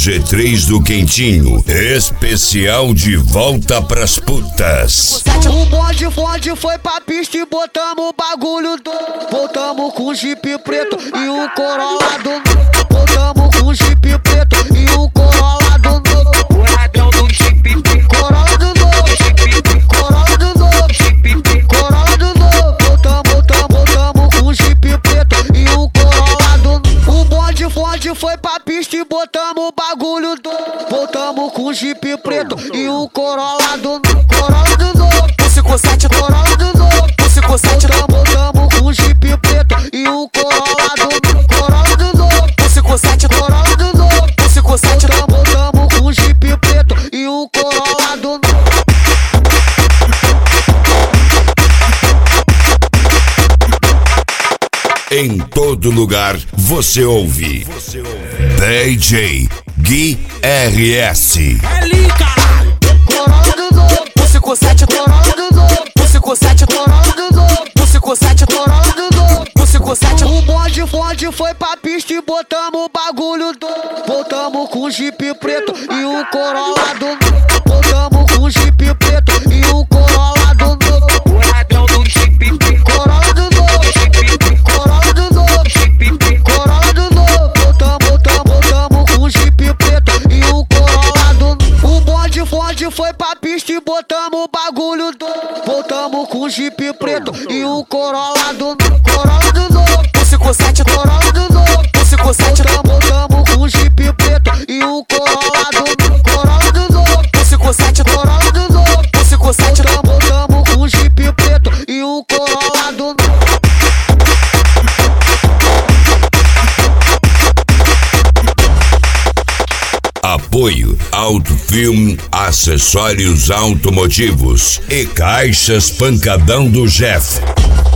G3 do Quentinho, especial de volta pras putas. O bonde foi pra pista e botamos o bagulho doido. Voltamos com Jeep preto e um Corolla do novo. Voltamos com Jeep preto e um Corolla do novo. O ladrão do Jeep, Corolla do novo, Corolla do novo, Corolla do novo. Voltamos com Jeep preto e um Corolla do novo. O bonde foi pra pista e botamos o bagulho doido. Voltamos com Jeep preto e um Corolla do novo. Corolla do novo, ficou 7, Corolla do novo. ficou 7, Voltamos com Jeep preto e um Corolla do novo. Corolla do novo, ficou 7, Corolla do novo. ficou 7, Voltamos com Jeep preto e um Corolla do novo. Em todo lugar você ouve DJ Gui RS. ali, caralho. Corolla do novo, Ficou 7, Corolla do novo, ficou 7, Corolla do novo, ficou 7, Corolla do novo. ficou 7, O bonde foi pra pista e botamos o bagulho doido. Voltamos com Jeep preto e um Corolla do novo. Voltamos com Jeep preto e um Corolla do novo. o ladrão do Jeep, Corolla do novo, Corolla do novo, Corolla do novo. Voltamos com Jeep preto e um Corolla do novo. O bonde foi pra pista e botamos o bagulho doido. Voltamos com Jeep preto e um Corolla do novo. Corolla do novo, ficou 7, Corolla do novo. ficou 7, Voltamos com Jeep preto e um Corolla do novo. Corolla do novo, ficou 7, Corolla do novo. ficou 7, Voltamos com Jeep preto e um Corolla do novo. Apoio Autofilme, acessórios automotivos e caixas Pancadão do Jeff.